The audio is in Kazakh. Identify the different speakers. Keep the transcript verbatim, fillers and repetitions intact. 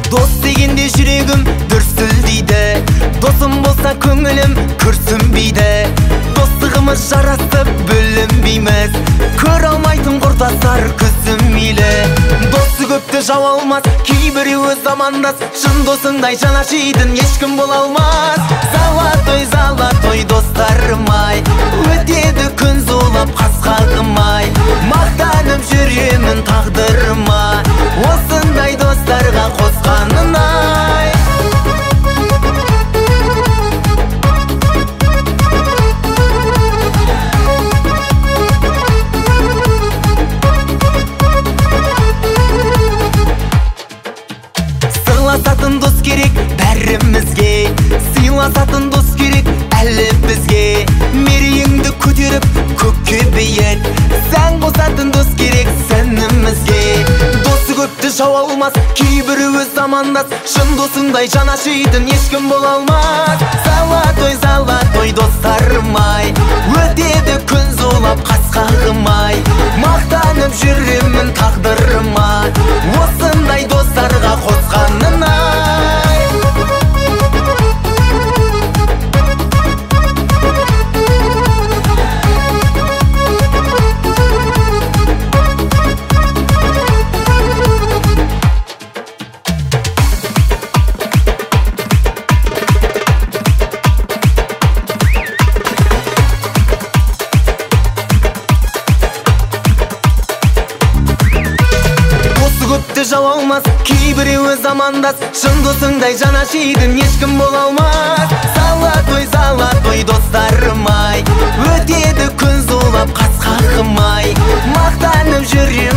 Speaker 1: Дос дегенде жүрегім дүрсілдейді, досым болса көңілім күрсінбейді. Достығымыз жарасып бөлінбейміз, көре алмайтын құрдастар күзімейлі. Досы көпті жау алмас, кейбіреуі замандас, шын досыңдай жан ашитын ешкім бола алмас. Золотой, золотой достарым-ай, өтеді күн зулап қас қағым-ай. Мақтанып жүремін тағдырыма, осындай достарға қосқанын-ай. Сыйласатын дос керек бәрімізге, сыйласатын дос керек әлі бізге. Мерейіңді көтеріп көкке биік, сән қосатын дос керек сәнімізге. Досы көпті жау алмас, кейбіреуі замандас, шын досыңдай жан ашитын ешкім бола алмас. Золотой, золотой достарым-ай, өтеді күн зулап қас қағым-ай. Мақтанып жүремін тағдырыма, осындай достарға қосқанын-ай. Көпті жау алмас, кейбіреуі замандас, шын досыңдай жан ашитын ешкім бола алмас. Золотой, золотой достарым-ай, өтеді күн зулап қас қағым-ай. Мақтанып жүремін